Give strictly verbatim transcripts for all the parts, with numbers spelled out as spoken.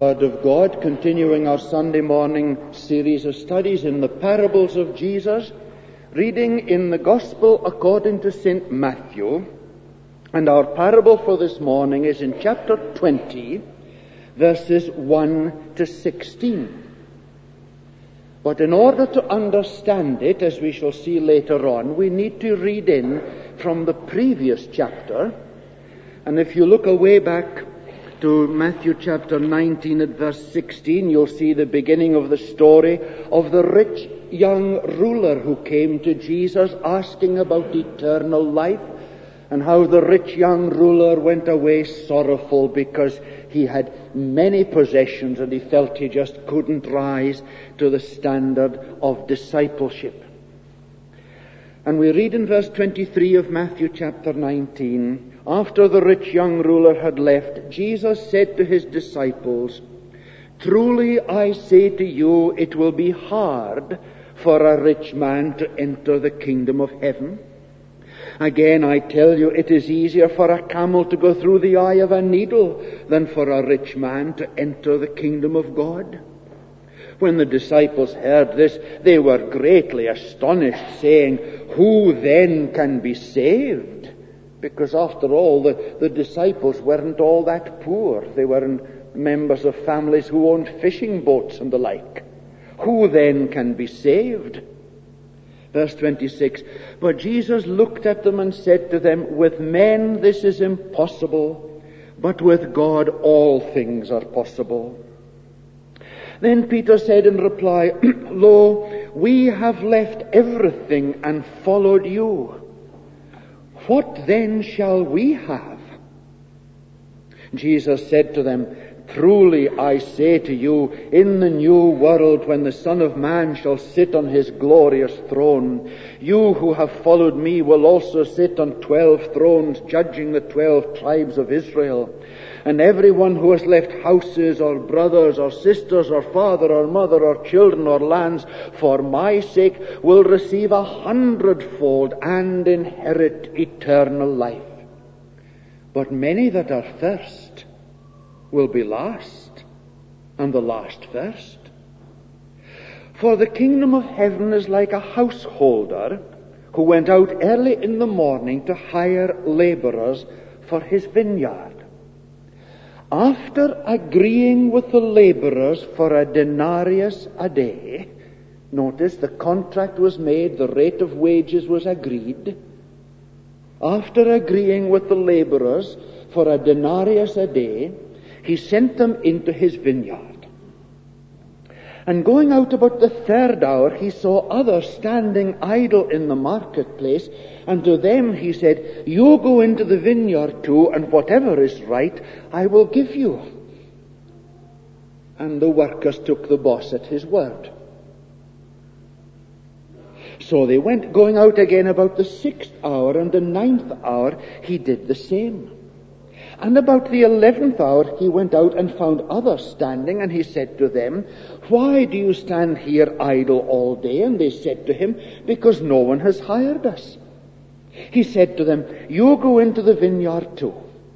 Word of God, continuing our Sunday morning series of studies in the parables of Jesus, reading in the Gospel according to Saint Matthew, and our parable for this morning is in chapter twenty, verses one to sixteen. But in order to understand it, as we shall see later on, we need to read in from the previous chapter. And if you look away back to Matthew chapter nineteen at verse sixteen, you'll see the beginning of the story of the rich young ruler who came to Jesus asking about eternal life, and how the rich young ruler went away sorrowful because he had many possessions and he felt he just couldn't rise to the standard of discipleship. And we read in verse twenty-three of Matthew chapter nineteen, after the rich young ruler had left, Jesus said to his disciples, "Truly I say to you, it will be hard for a rich man to enter the kingdom of heaven. Again, I tell you, it is easier for a camel to go through the eye of a needle than for a rich man to enter the kingdom of God." When the disciples heard this, they were greatly astonished, saying, "Who then can be saved?" Because after all, the, the disciples weren't all that poor. They weren't members of families who owned fishing boats and the like. Who then can be saved? Verse twenty-six, but Jesus looked at them and said to them, "With men this is impossible, but with God all things are possible." Then Peter said in reply, "Lo, we have left everything and followed you. What then shall we have?" Jesus said to them, "Truly I say to you, in the new world when the Son of Man shall sit on his glorious throne, you who have followed me will also sit on twelve thrones, judging the twelve tribes of Israel. And everyone who has left houses or brothers or sisters or father or mother or children or lands for my sake will receive a hundredfold and inherit eternal life. But many that are first will be last, and the last first. For the kingdom of heaven is like a householder who went out early in the morning to hire laborers for his vineyard. After agreeing with the laborers for a denarius a day," notice the contract was made, the rate of wages was agreed. After agreeing with the laborers for a denarius a day, he sent them into his vineyard. And going out about the third hour, he saw others standing idle in the marketplace, and to them he said, "You go into the vineyard too, and whatever is right, I will give you." And the workers took the boss at his word. So they went, going out again about the sixth hour, and the ninth hour he did the same. And about the eleventh hour he went out and found others standing, and he said to them, "Why do you stand here idle all day?" And they said to him, "Because no one has hired us." He said to them, "You go into the vineyard too."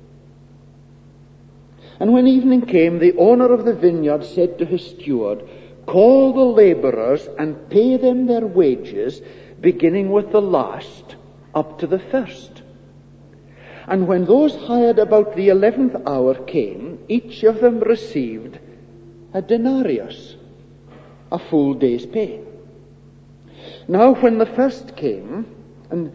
And when evening came, the owner of the vineyard said to his steward, "Call the laborers and pay them their wages, beginning with the last up to the first." And when those hired about the eleventh hour came, each of them received a denarius, a full day's pay. Now when the first came, and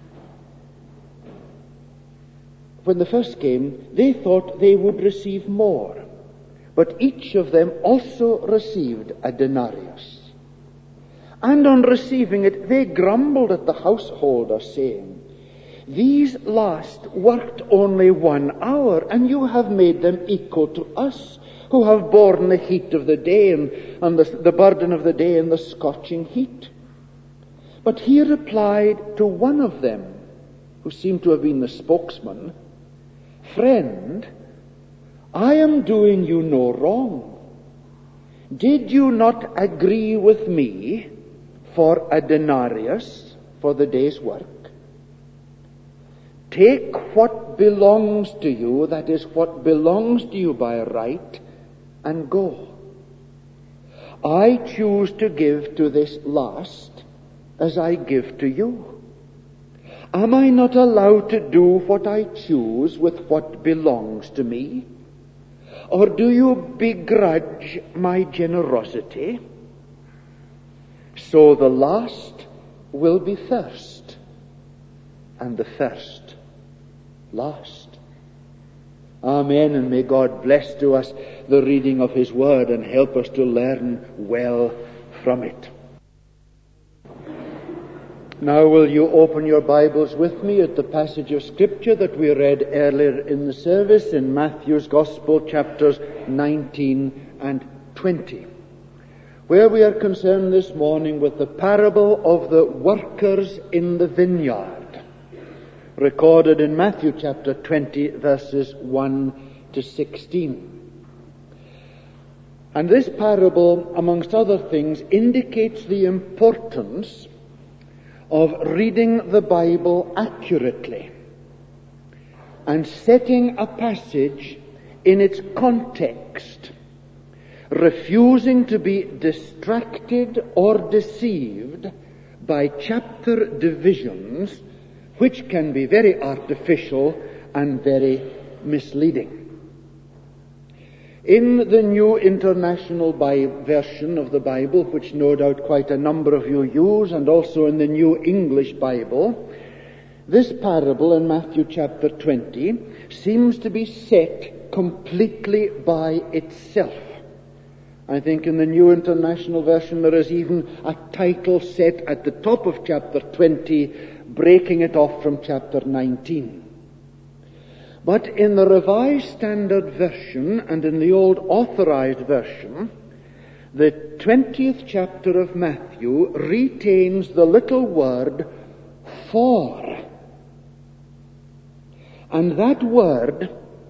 when the first came, they thought they would receive more, but each of them also received a denarius. And on receiving it, they grumbled at the householder, saying, "These last worked only one hour, and you have made them equal to us, who have borne the heat of the day and, and the, the burden of the day and the scorching heat." But he replied to one of them, who seemed to have been the spokesman, "Friend, I am doing you no wrong. Did you not agree with me for a denarius for the day's work? Take what belongs to you, that is, what belongs to you by right, and go. I choose to give to this last as I give to you. Am I not allowed to do what I choose with what belongs to me? Or do you begrudge my generosity? So the last will be first, and the first last. Amen, and may God bless to us the reading of His Word and help us to learn well from it. Now will you open your Bibles with me at the passage of Scripture that we read earlier in the service in Matthew's Gospel, chapters nineteen and twenty, where we are concerned this morning with the parable of the workers in the vineyard, recorded in Matthew chapter twenty, verses one to sixteen. And this parable, amongst other things, indicates the importance of reading the Bible accurately and setting a passage in its context, refusing to be distracted or deceived by chapter divisions which can be very artificial and very misleading. In the New International Bible, version of the Bible, which no doubt quite a number of you use, and also in the New English Bible, this parable in Matthew chapter twenty seems to be set completely by itself. I think in the New International Version there is even a title set at the top of chapter twenty, breaking it off from chapter nineteen. But in the Revised Standard Version and in the Old Authorized Version, the twentieth chapter of Matthew retains the little word for. And that word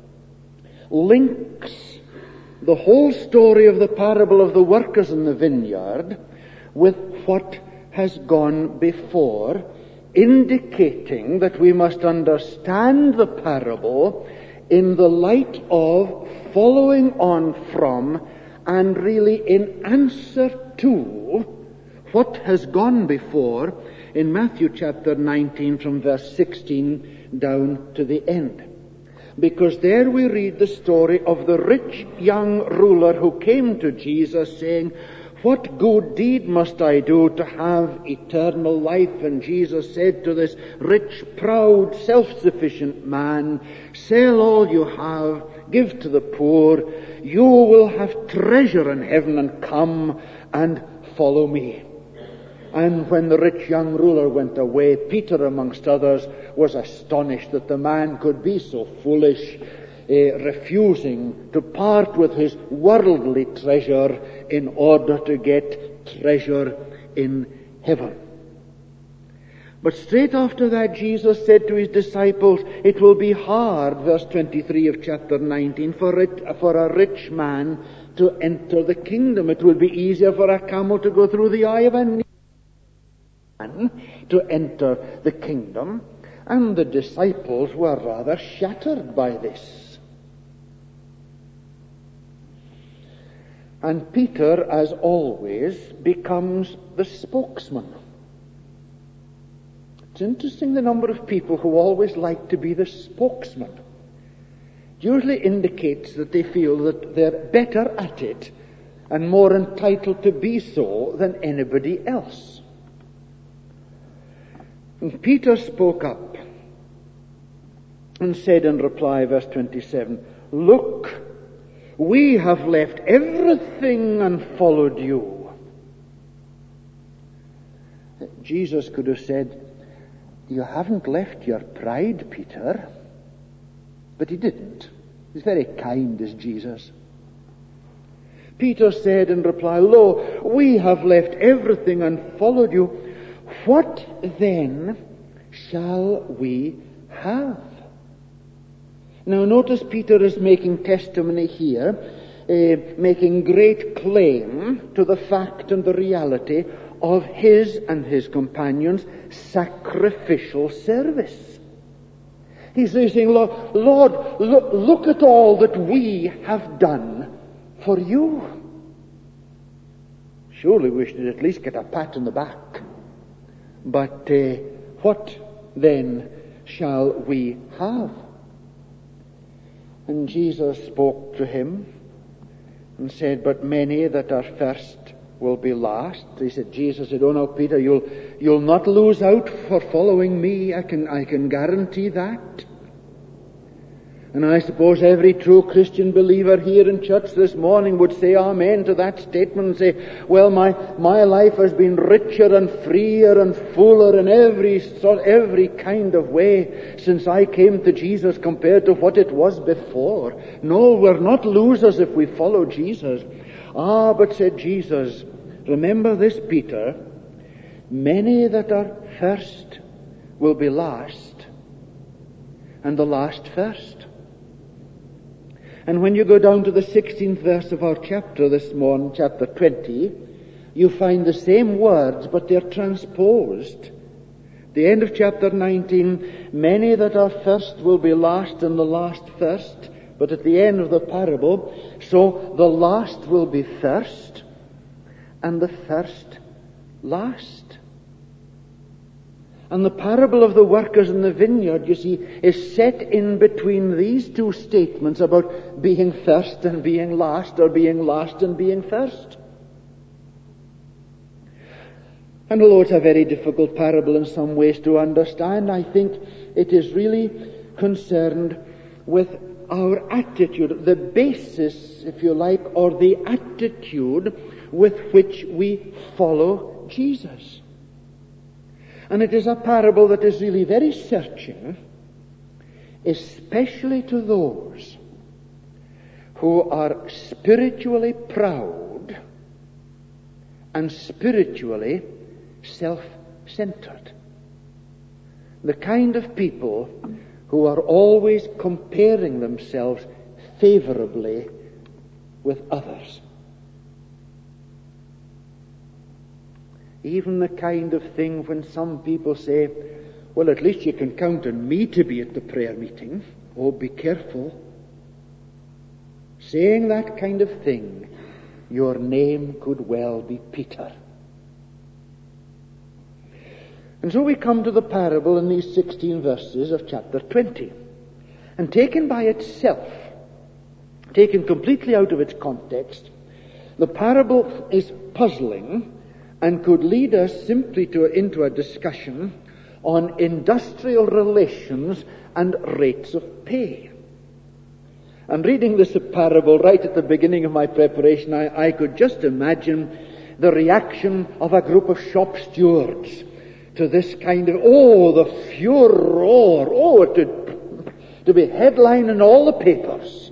links the whole story of the parable of the workers in the vineyard with what has gone before, indicating that we must understand the parable in the light of, following on from, and really in answer to what has gone before in Matthew chapter nineteen from verse sixteen down to the end. Because there we read the story of the rich young ruler who came to Jesus saying, "What good deed must I do to have eternal life?" And Jesus said to this rich, proud, self-sufficient man, "Sell all you have, give to the poor, you will have treasure in heaven, and come and follow me." And when the rich young ruler went away, Peter, amongst others, was astonished that the man could be so foolish, Uh, refusing to part with his worldly treasure in order to get treasure in heaven. But straight after that, Jesus said to his disciples, it will be hard, verse twenty-three of chapter nineteen, for, it, for a rich man to enter the kingdom. It will be easier for a camel to go through the eye of a needle than to enter the kingdom. And the disciples were rather shattered by this. And Peter, as always, becomes the spokesman. It's interesting the number of people who always like to be the spokesman. It usually indicates that they feel that they're better at it and more entitled to be so than anybody else. And Peter spoke up and said in reply, verse twenty-seven, "Look, we have left everything and followed you." Jesus could have said, "You haven't left your pride, Peter." But he didn't. He's very kind as Jesus. Peter said in reply, "Lo, we have left everything and followed you. What then shall we have?" Now notice Peter is making testimony here, uh, making great claim to the fact and the reality of his and his companions' sacrificial service. He's saying, Lord, Lord look, look at all that we have done for you. Surely we should at least get a pat on the back. But uh, what then shall we have? And Jesus spoke to him and said, but many that are first will be last. He said, Jesus said, oh no, Peter, you'll you'll not lose out for following me. I can I can guarantee that. And I suppose every true Christian believer here in church this morning would say amen to that statement and say, well, my, my life has been richer and freer and fuller in every sort, every kind of way since I came to Jesus compared to what it was before. No, we're not losers if we follow Jesus. Ah, but said Jesus, remember this, Peter, many that are first will be last, and the last first. And when you go down to the sixteenth verse of our chapter this morning, chapter twenty, you find the same words, but they're transposed. The end of chapter nineteen, many that are first will be last and the last first. But at the end of the parable, so the last will be first and the first last. And the parable of the workers in the vineyard, you see, is set in between these two statements about being first and being last, or being last and being first. And although it's a very difficult parable in some ways to understand, I think it is really concerned with our attitude, the basis, if you like, or the attitude with which we follow Jesus. And it is a parable that is really very searching, especially to those who are spiritually proud and spiritually self-centered. The kind of people who are always comparing themselves favorably with others. Even the kind of thing when some people say, well, at least you can count on me to be at the prayer meeting. Oh, be careful. Saying that kind of thing, your name could well be Peter. And so we come to the parable in these sixteen verses of chapter twenty. And taken by itself, taken completely out of its context, the parable is puzzling and could lead us simply to into a discussion on industrial relations and rates of pay. And reading this parable right at the beginning of my preparation, I, I could just imagine the reaction of a group of shop stewards to this kind of, oh, the furor, oh, to, to be headlining all the papers.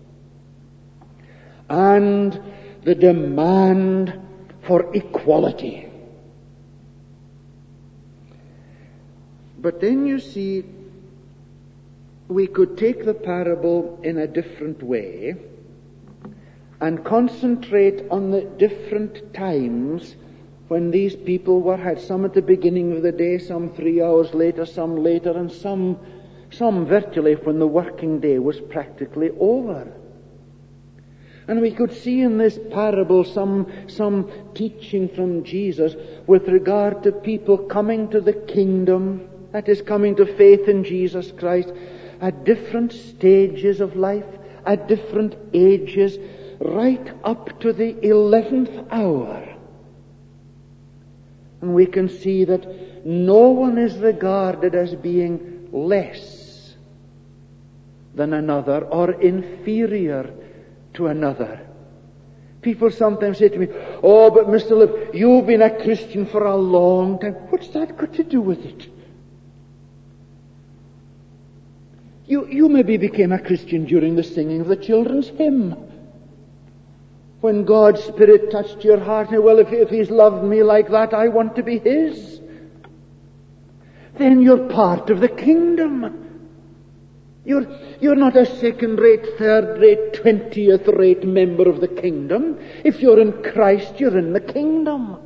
And the demand for equality. But then you see, we could take the parable in a different way and concentrate on the different times when these people were had, some at the beginning of the day, some three hours later, some later, and some, some virtually when the working day was practically over. And we could see in this parable some, some teaching from Jesus with regard to people coming to the kingdom, that is, coming to faith in Jesus Christ, at different stages of life, at different ages, right up to the eleventh hour. And we can see that no one is regarded as being less than another or inferior to another. People sometimes say to me, oh, but Mister Lip, you've been a Christian for a long time. What's that got to do with it? You, you maybe became a Christian during the singing of the children's hymn. When God's Spirit touched your heart, and well, if, if He's loved me like that, I want to be His. Then you're part of the kingdom. You're, you're not a second-rate, third-rate, twentieth-rate member of the kingdom. If you're in Christ, you're in the kingdom.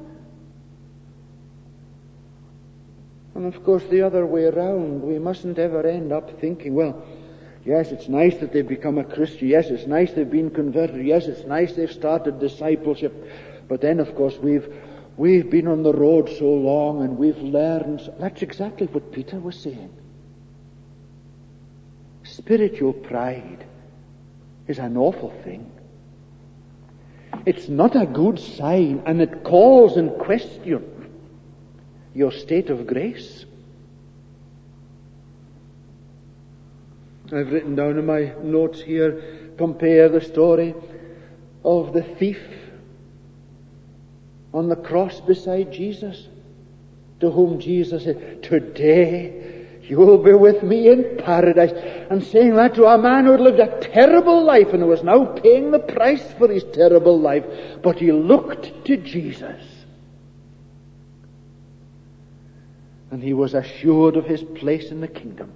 And of course, the other way around, we mustn't ever end up thinking, well, Yes, it's nice that they've become a Christian. Yes, it's nice they've been converted. Yes, it's nice they've started discipleship. But then, of course, we've we've been on the road so long and we've learned. So that's exactly what Peter was saying. Spiritual pride is an awful thing. It's not a good sign, and it calls in question your state of grace. I've written down in my notes here, compare the story of the thief on the cross beside Jesus, to whom Jesus said, "Today you will be with me in paradise." And saying that to a man who had lived a terrible life and who was now paying the price for his terrible life. But he looked to Jesus. And he was assured of his place in the kingdom.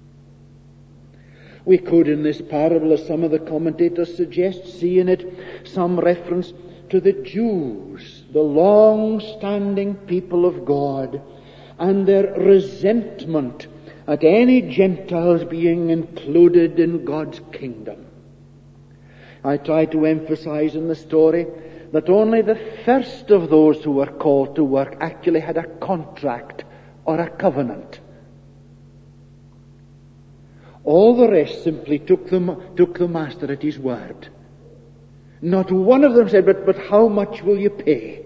We could, in this parable, as some of the commentators suggest, see in it some reference to the Jews, the long-standing people of God, and their resentment at any Gentiles being included in God's kingdom. I try to emphasize in the story that only the first of those who were called to work actually had a contract or a covenant. All the rest simply took the, took the master at his word. Not one of them said, but, but how much will you pay?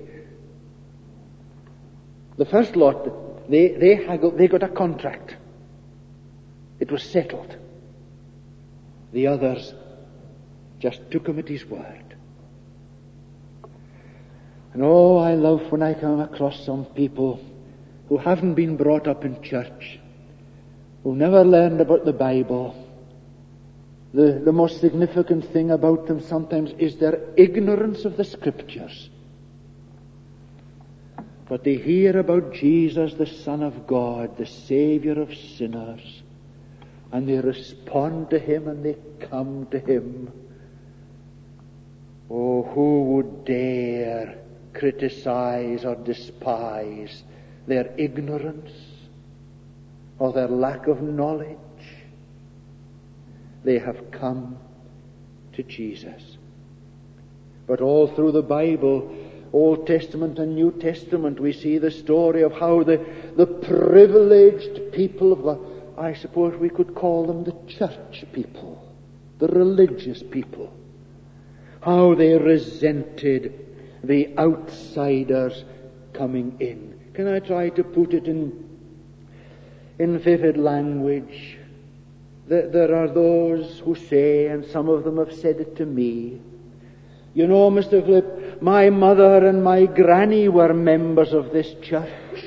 The first lot, they, they, haggled, they got a contract. It was settled. The others just took him at his word. And oh, I love when I come across some people who haven't been brought up in church, who never learned about the Bible. The, the most significant thing about them sometimes is their ignorance of the Scriptures. But they hear about Jesus, the Son of God, the Savior of sinners, and they respond to Him and they come to Him. Oh, who would dare criticize or despise their ignorance or their lack of knowledge? They have come to Jesus. But all through the Bible, Old Testament and New Testament, we see the story of how the, the privileged people of the, I suppose we could call them the church people, the religious people, how they resented the outsiders coming in. Can I try to put it in, in vivid language? There are those who say, and some of them have said it to me, you know, Mister Philip, my mother and my granny were members of this church.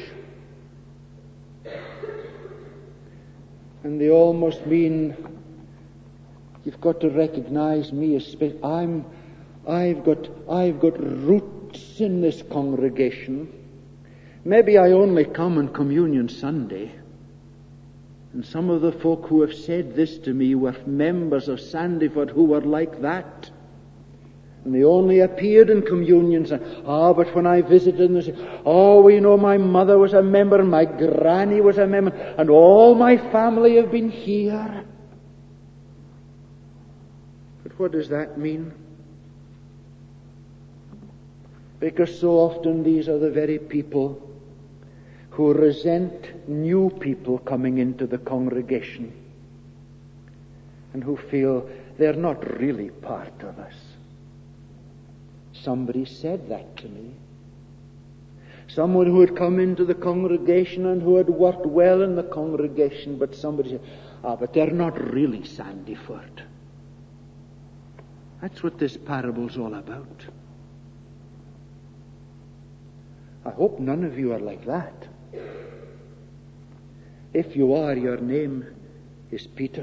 And they almost mean, you've got to recognize me as spe- I'm, I've got, I've got roots in this congregation. Maybe I only come on Communion Sunday. And some of the folk who have said this to me were members of Sandyford who were like that. And they only appeared in Communion Sunday. Ah, but when I visited them, they said, oh, we know my mother was a member and my granny was a member and all my family have been here. But what does that mean? Because so often these are the very people who resent new people coming into the congregation and who feel they're not really part of us. Somebody said that to me. Someone who had come into the congregation and who had worked well in the congregation, but somebody said, ah, but they're not really Sandyford. That's what this parable's all about. I hope none of you are like that. If you are, your name is Peter.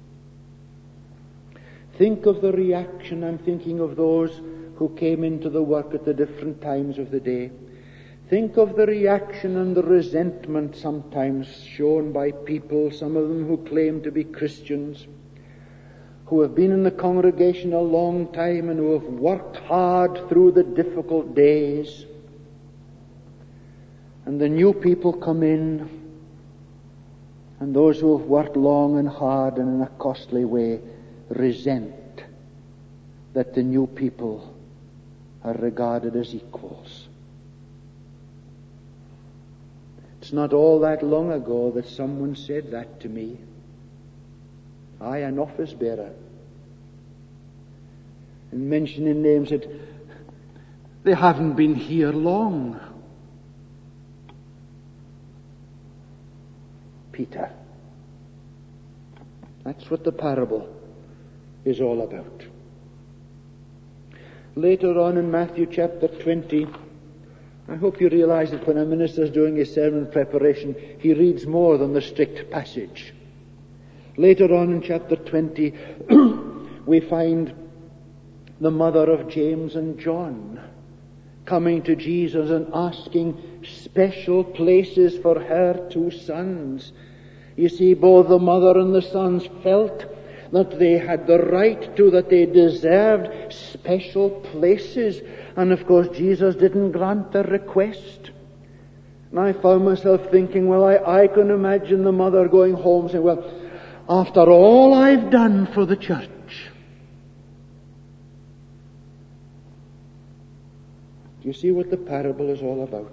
Think of the reaction. I'm thinking of those who came into the work at the different times of the day. Think of the reaction and the resentment sometimes shown by people, some of them who claim to be Christians, who have been in the congregation a long time and who have worked hard through the difficult days. And the new people come in And those who have worked long and hard and in a costly way resent that the new people are regarded as equals. It's not all that long ago that someone said that to me. I, an office bearer, and mentioning names, that they haven't been here long. Peter. That's what the parable is all about. Later on in Matthew chapter twenty, I hope you realize that when a minister is doing his sermon preparation, he reads more than the strict passage. Later on in chapter twenty, we find the mother of James and John coming to Jesus and asking special places for her two sons. You see, both the mother and the sons felt that they had the right to, that they deserved special places. And of course, Jesus didn't grant their request. And I found myself thinking, well, I, I can imagine the mother going home saying, well, after all I've done for the church, do you see what the parable is all about?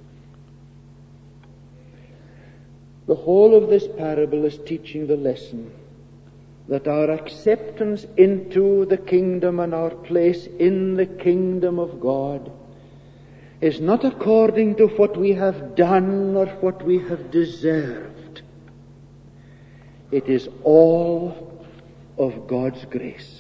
The whole of this parable is teaching the lesson that our acceptance into the kingdom and our place in the kingdom of God is not according to what we have done or what we have deserved. It is all of God's grace.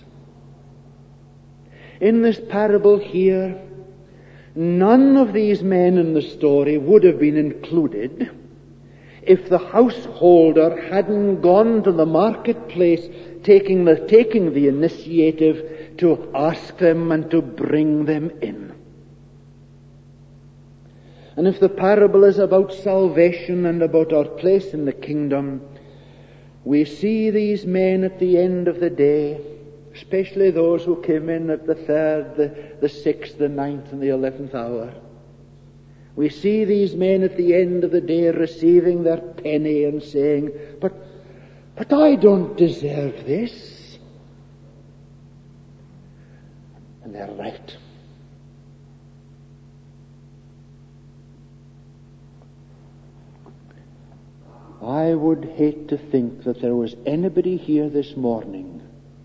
In this parable here, none of these men in the story would have been included if the householder hadn't gone to the marketplace taking the, taking the initiative to ask them and to bring them in. And if the parable is about salvation and about our place in the kingdom, we see these men at the end of the day, especially those who came in at the third, the, the sixth, the ninth, and the eleventh hour. We see these men at the end of the day receiving their penny and saying, but, but I don't deserve this. And they're right. I would hate to think that there was anybody here this morning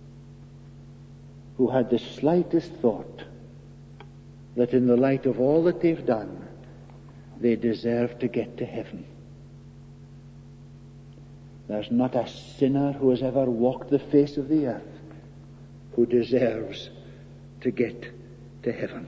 who had the slightest thought that in the light of all that they've done, they deserve to get to heaven. There's not a sinner who has ever walked the face of the earth who deserves to get to heaven.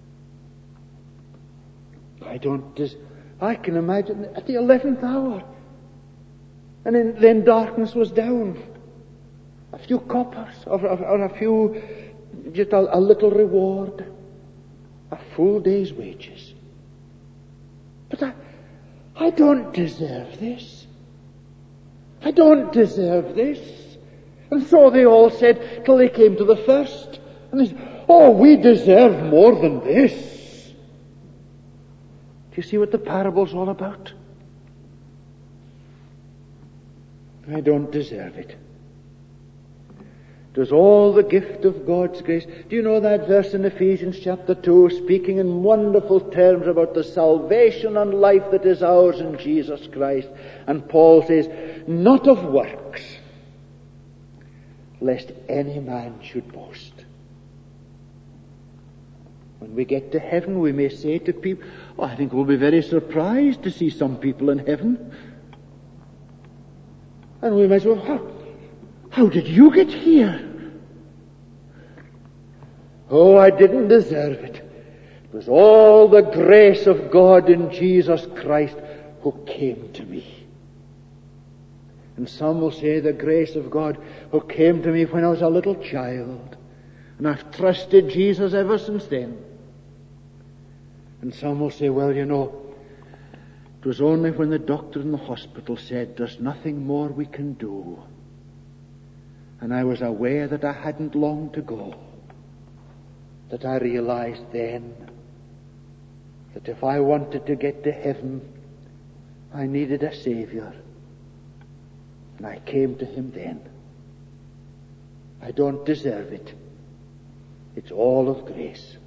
I don't des- I can imagine at the eleventh hour, and then, then darkness was down. A few coppers, or, or, or a few, just a, a little reward, a full day's wages. But I, I don't deserve this. I don't deserve this. And so they all said, till they came to the first. And they said, oh, we deserve more than this. Do you see what the parable's all about? I don't deserve it. It was all the gift of God's grace. Do you know that verse in Ephesians chapter two, speaking in wonderful terms about the salvation and life that is ours in Jesus Christ? And Paul says, not of works, lest any man should boast. When we get to heaven, we may say to people, oh, I think we'll be very surprised to see some people in heaven. And we might say, well, how, how did you get here? Oh, I didn't deserve it. It was all the grace of God in Jesus Christ who came to me. And some will say the grace of God who came to me when I was a little child. And I've trusted Jesus ever since then. And some will say, well, you know, it was only when the doctor in the hospital said, there's nothing more we can do. And I was aware that I hadn't long to go, that I realized then that if I wanted to get to heaven, I needed a Savior. And I came to him then. I don't deserve it. It's all of grace.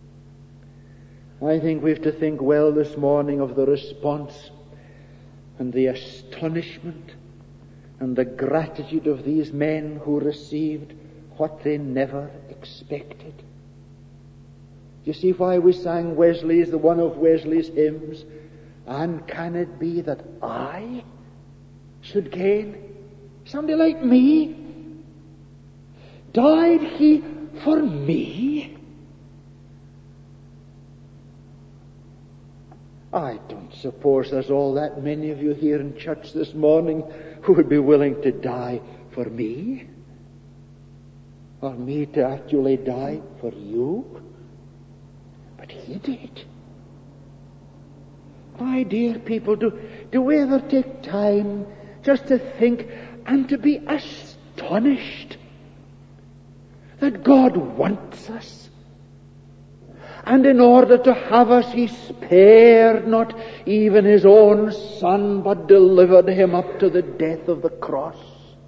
I think we have to think well this morning of the response and the astonishment and the gratitude of these men who received what they never expected. You see why we sang Wesley's, the one of Wesley's hymns, and can it be that I should gain? Somebody like me? Died he for me? I don't suppose there's all that many of you here in church this morning who would be willing to die for me, or me to actually die for you. But he did. My dear people, do, do we ever take time just to think and to be astonished that God wants us? And in order to have us, he spared not even his own Son, but delivered him up to the death of the cross.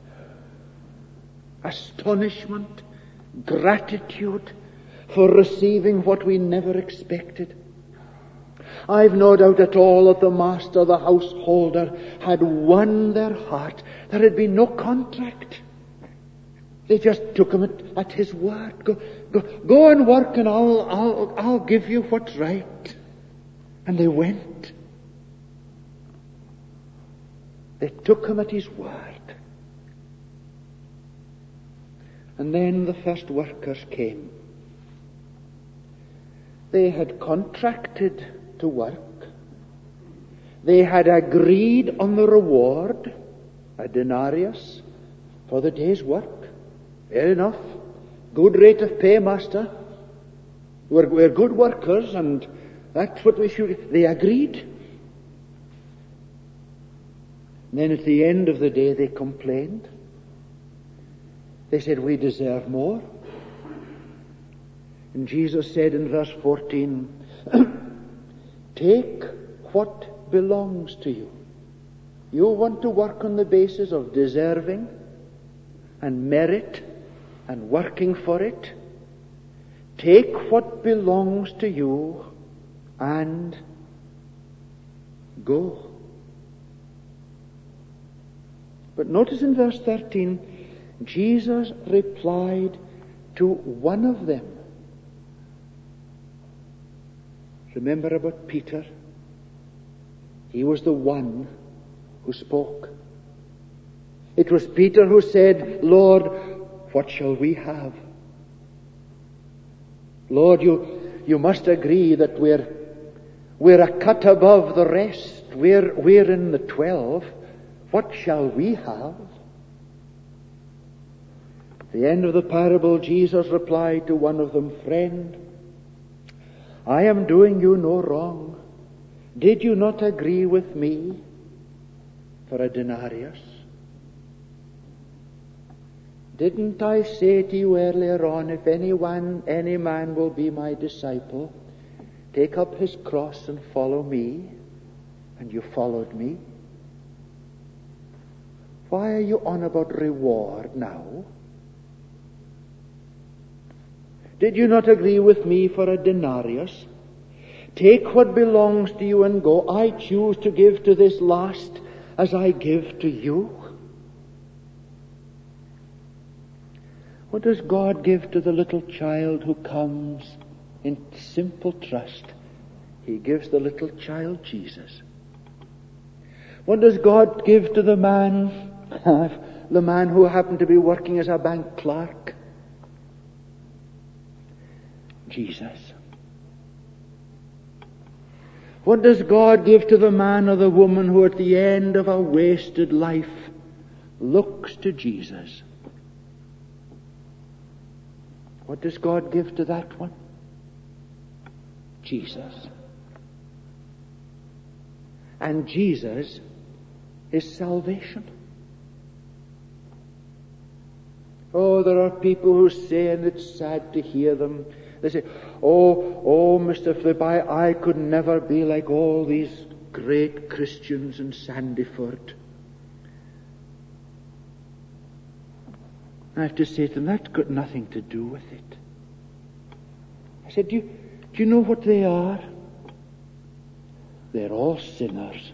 Astonishment, gratitude for receiving what we never expected. I've no doubt at all that the master, the householder, had won their heart. There had been no contract. They just took him at, at his word. Go, go, go and work, and I'll, I'll, I'll give you what's right. And they went. They took him at his word. And then the first workers came. They had contracted to work. They had agreed on the reward, a denarius, for the day's work. Fair enough. Good rate of pay, master. We're, we're good workers, and that's what we should... They agreed. And then at the end of the day, they complained. They said, we deserve more. And Jesus said in verse fourteen, take what belongs to you. You want to work on the basis of deserving and merit and working for it. Take what belongs to you and go. But notice in verse thirteen, Jesus replied to one of them. Remember about Peter? He was the one who spoke. It was Peter who said, Lord, what shall we have? Lord, you, you must agree that we're, we're a cut above the rest. We're, we're in the twelve. What shall we have? At the end of the parable, Jesus replied to one of them, friend, I am doing you no wrong. Did you not agree with me for a denarius? Didn't I say to you earlier on, if anyone, any man will be my disciple, take up his cross and follow me, and you followed me? Why are you on about reward now? Did you not agree with me for a denarius? Take what belongs to you and go. I choose to give to this last as I give to you. What does God give to the little child who comes in simple trust? He gives the little child Jesus. What does God give to the man, the man who happened to be working as a bank clerk? Jesus. What does God give to the man or the woman who at the end of a wasted life looks to Jesus? What does God give to that one? Jesus. And Jesus is salvation. Oh, there are people who say, and it's sad to hear them, they say, oh, oh, Mister Flip, I, I could never be like all these great Christians in Sandyford. I have to say to them, that's got nothing to do with it. I said, do you, do you know what they are? They're all sinners.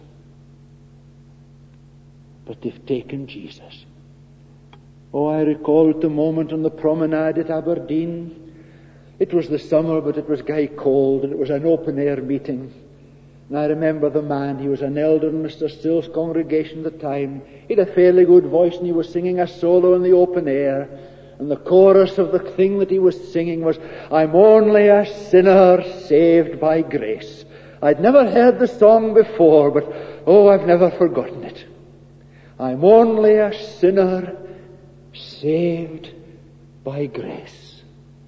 But they've taken Jesus. Oh, I recall at the moment on the promenade at Aberdeen. It was the summer, but it was gay cold, and it was an open-air meeting. And I remember the man, he was an elder in Mister Still's congregation at the time. He had a fairly good voice, and he was singing a solo in the open air. And the chorus of the thing that he was singing was, I'm only a sinner saved by grace. I'd never heard the song before, but oh, I've never forgotten it. I'm only a sinner saved by grace.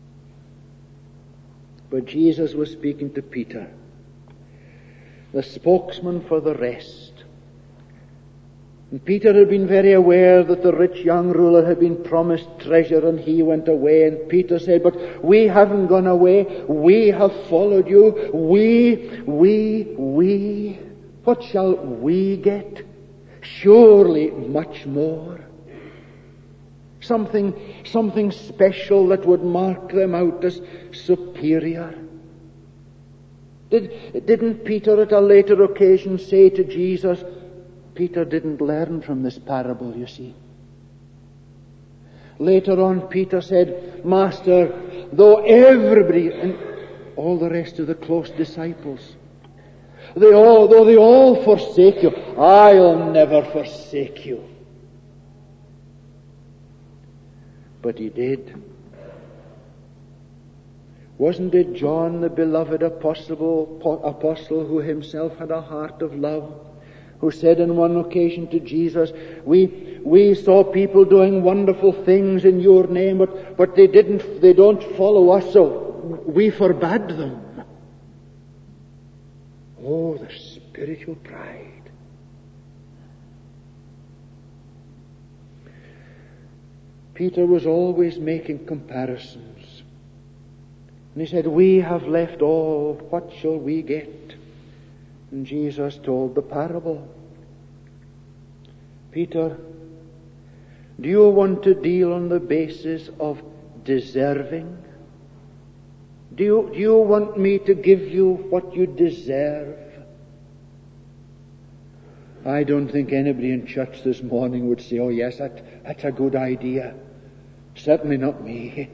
But Jesus was speaking to Peter, the spokesman for the rest. And Peter had been very aware that the rich young ruler had been promised treasure, and he went away. And Peter said, but we haven't gone away. We have followed you. We, we, we. What shall we get? Surely much more. Something, something special that would mark them out as superior. Did, didn't Peter at a later occasion say to Jesus, Peter didn't learn from this parable, you see. Later on, Peter said, Master, though everybody, and all the rest of the close disciples, they all, though they all forsake you, I'll never forsake you. But he did. Wasn't it John, the beloved apostle, apostle who himself had a heart of love, who said on one occasion to Jesus, we we saw people doing wonderful things in your name, but, but they didn't they don't follow us, so we forbade them. Oh, the spiritual pride. Peter was always making comparisons. And he said, we have left all, what shall we get? And Jesus told the parable. Peter, do you want to deal on the basis of deserving? Do you, do you want me to give you what you deserve? I don't think anybody in church this morning would say, oh yes, that, that's a good idea. Certainly not me.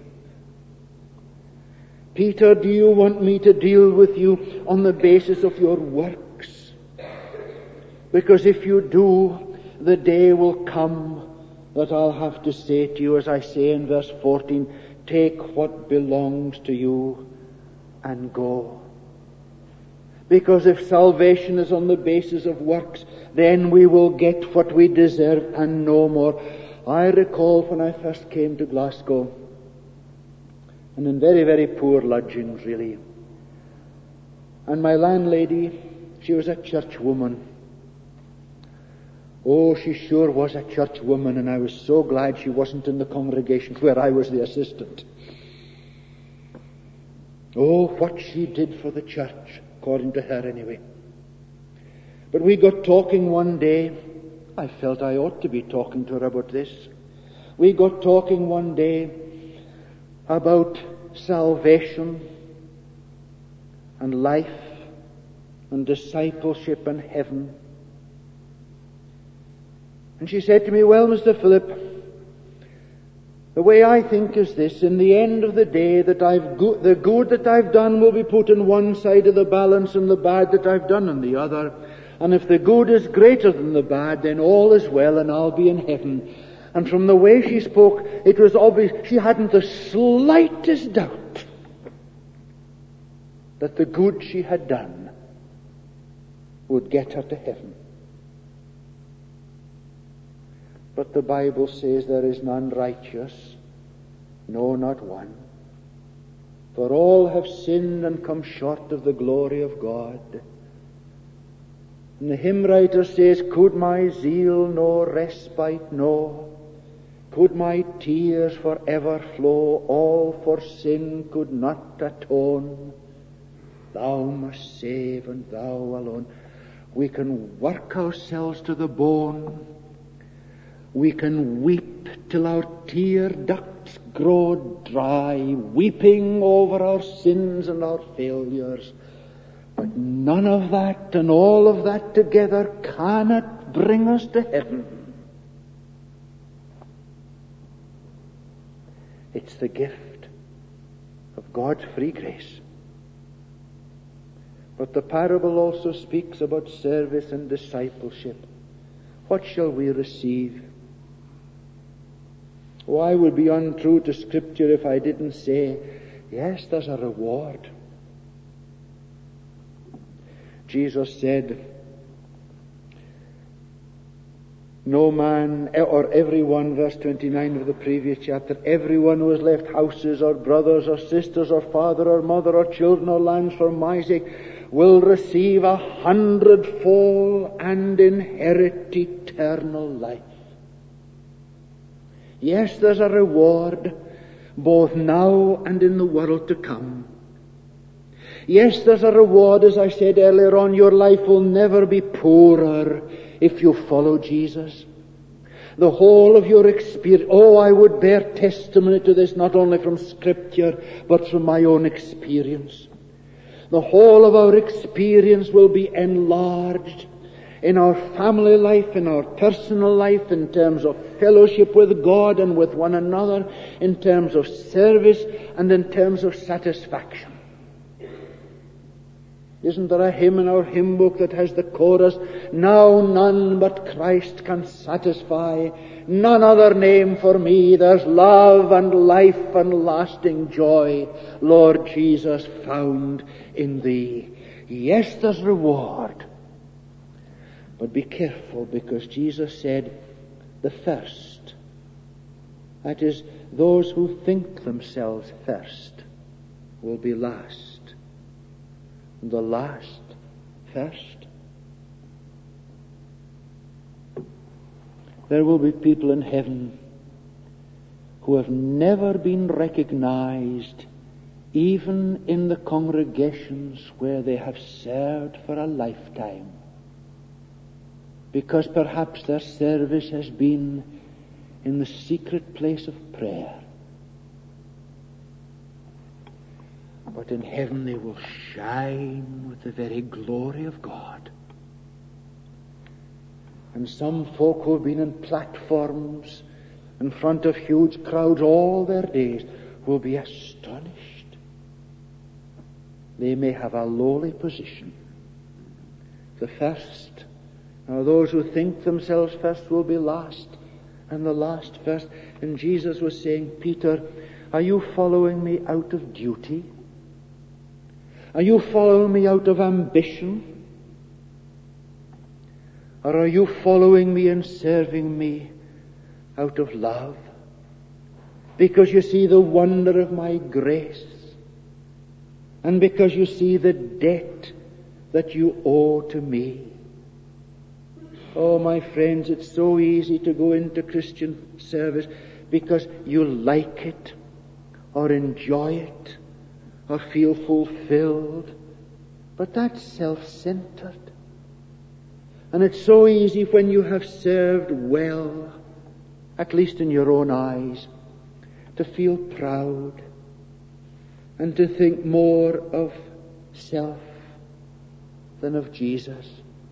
Peter, do you want me to deal with you on the basis of your works? Because if you do, the day will come that I'll have to say to you, as I say in verse fourteen, take what belongs to you and go. Because if salvation is on the basis of works, then we will get what we deserve and no more. I recall when I first came to Glasgow, and in very, very poor lodgings, really. And my landlady, she was a church woman. Oh, she sure was a church woman, and I was so glad she wasn't in the congregation where I was the assistant. Oh, what she did for the church, according to her anyway. But we got talking one day. I felt I ought to be talking to her about this. We got talking one day about salvation and life and discipleship and heaven. And she said to me, well, Mister Philip, the way I think is this, in the end of the day, that I've go- the good that I've done will be put on one side of the balance and the bad that I've done on the other. And if the good is greater than the bad, then all is well and I'll be in heaven. And from the way she spoke, it was obvious she hadn't the slightest doubt that the good she had done would get her to heaven. But the Bible says there is none righteous, no, not one. For all have sinned and come short of the glory of God. And the hymn writer says, could my zeal no respite know? Could my tears forever flow? All for sin could not atone. Thou must save and thou alone. We can work ourselves to the bone. We can weep weep till our tear ducts grow dry, weeping over our sins and our failures. But none of that and all of that together cannot bring us to heaven. It's the gift of God's free grace. But the parable also speaks about service and discipleship. What shall we receive? Oh, I would be untrue to Scripture if I didn't say, yes, there's a reward. Jesus said, no man, or everyone, verse twenty-nine of the previous chapter, everyone who has left houses or brothers or sisters or father or mother or children or lands for my sake will receive a hundredfold and inherit eternal life. Yes, there's a reward, both now and in the world to come. Yes, there's a reward, as I said earlier on. Your life will never be poorer if you follow Jesus. The whole of your experience, oh, I would bear testimony to this not only from Scripture, but from my own experience. The whole of our experience will be enlarged in our family life, in our personal life, in terms of fellowship with God and with one another, in terms of service and in terms of satisfaction. Isn't there a hymn in our hymn book that has the chorus, now none but Christ can satisfy, none other name for me, there's love and life and lasting joy, Lord Jesus, found in thee. Yes, there's reward. But be careful, because Jesus said, the first, that is, those who think themselves first, will be last. The last first. There will be people in heaven who have never been recognized, even in the congregations where they have served for a lifetime, because perhaps their service has been in the secret place of prayer. But in heaven they will shine with the very glory of God. And some folk who have been in platforms in front of huge crowds all their days will be astonished. They may have a lowly position. The first, now those who think themselves first will be last, and the last first. And Jesus was saying, Peter, are you following me out of duty? Are you following me out of ambition? Or are you following me and serving me out of love? Because you see the wonder of my grace, and because you see the debt that you owe to me. Oh, my friends, it's so easy to go into Christian service because you like it or enjoy it or feel fulfilled. But that's self-centered. And it's so easy when you have served well, at least in your own eyes, to feel proud and to think more of self than of Jesus,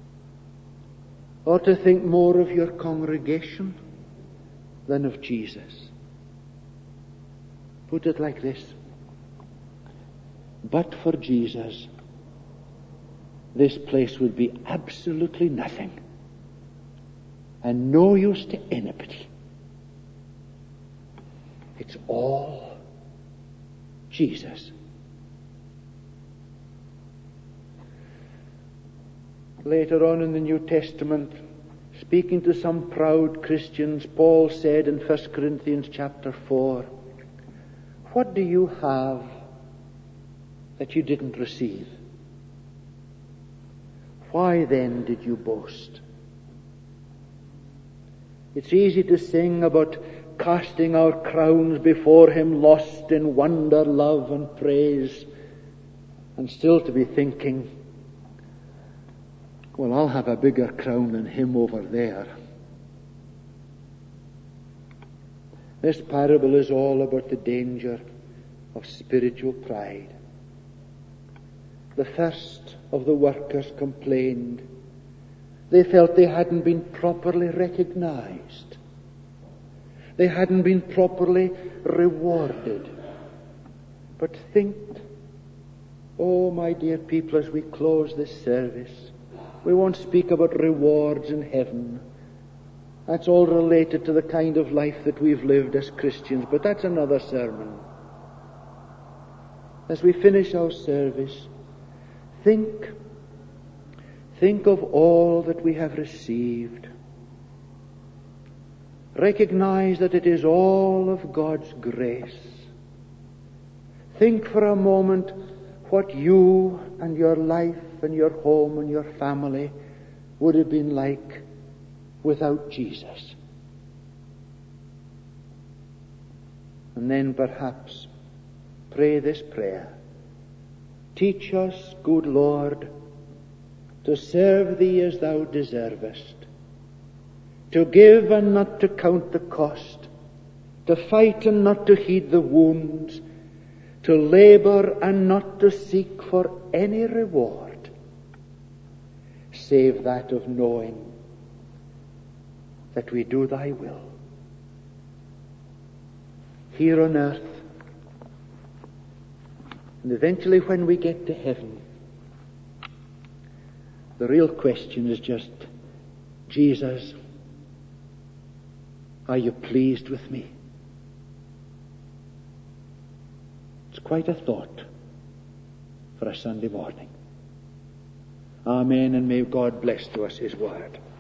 or to think more of your congregation than of Jesus. Put it like this: but for Jesus, this place would be absolutely nothing and no use to anybody. It's all Jesus. Later on in the New Testament, speaking to some proud Christians, Paul said in First Corinthians chapter four, what do you have that you didn't receive? Why then did you boast? It's easy to sing about casting our crowns before him, lost in wonder, love, and praise, and still to be thinking, well, I'll have a bigger crown than him over there. This parable is all about the danger of spiritual pride. The first of the workers complained. They felt they hadn't been properly recognized. They hadn't been properly rewarded. But think, oh my dear people, as we close this service, we won't speak about rewards in heaven. That's all related to the kind of life that we've lived as Christians, but that's another sermon. As we finish our service, think, think of all that we have received. Recognize that it is all of God's grace. Think for a moment what you and your life and your home and your family would have been like without Jesus. And then perhaps pray this prayer. Teach us, good Lord, to serve Thee as Thou deservest, to give and not to count the cost, to fight and not to heed the wounds, to labor and not to seek for any reward, save that of knowing that we do Thy will. Here on earth, and eventually when we get to heaven, the real question is just, Jesus, are you pleased with me? It's quite a thought for a Sunday morning. Amen, and may God bless to us His word.